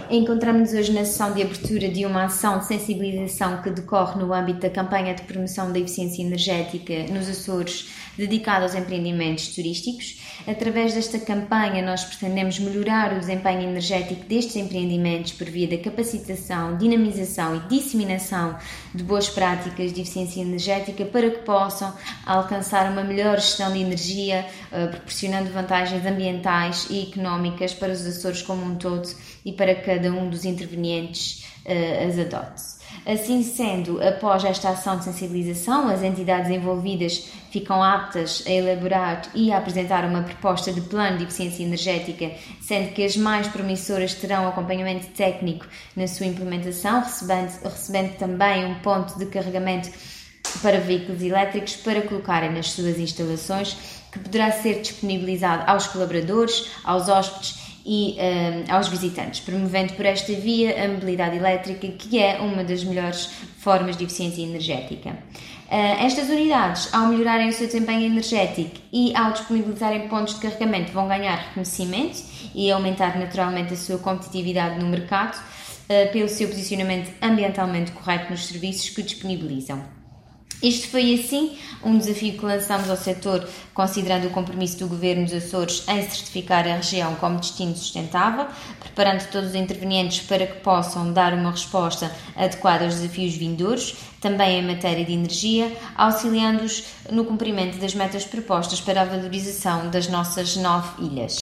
Encontramos-nos hoje na sessão de abertura de uma ação de sensibilização que decorre no âmbito da campanha de promoção da eficiência energética nos Açores, dedicada aos empreendimentos turísticos. Através desta campanha, nós pretendemos melhorar o desempenho energético destes empreendimentos por via da capacitação, dinamização e disseminação de boas práticas de eficiência energética para que possam alcançar uma melhor gestão de energia, proporcionando vantagens ambientais e económicas para os Açores como um todo e para cada um dos intervenientes as adote. Assim sendo, após esta ação de sensibilização, as entidades envolvidas ficam aptas a elaborar e a apresentar uma proposta de plano de eficiência energética, sendo que as mais promissoras terão acompanhamento técnico na sua implementação, recebendo também um ponto de carregamento para veículos elétricos para colocarem nas suas instalações, que poderá ser disponibilizado aos colaboradores, aos hóspedes e aos visitantes, promovendo por esta via a mobilidade elétrica, que é uma das melhores formas de eficiência energética. Estas unidades, ao melhorarem o seu desempenho energético e ao disponibilizarem pontos de carregamento, vão ganhar reconhecimento e aumentar naturalmente a sua competitividade no mercado pelo seu posicionamento ambientalmente correto nos serviços que disponibilizam. Este foi, assim, um desafio que lançamos ao setor, considerando o compromisso do Governo dos Açores em certificar a região como destino sustentável, preparando todos os intervenientes para que possam dar uma resposta adequada aos desafios vindouros, também em matéria de energia, auxiliando-os no cumprimento das metas propostas para a valorização das nossas 9 ilhas.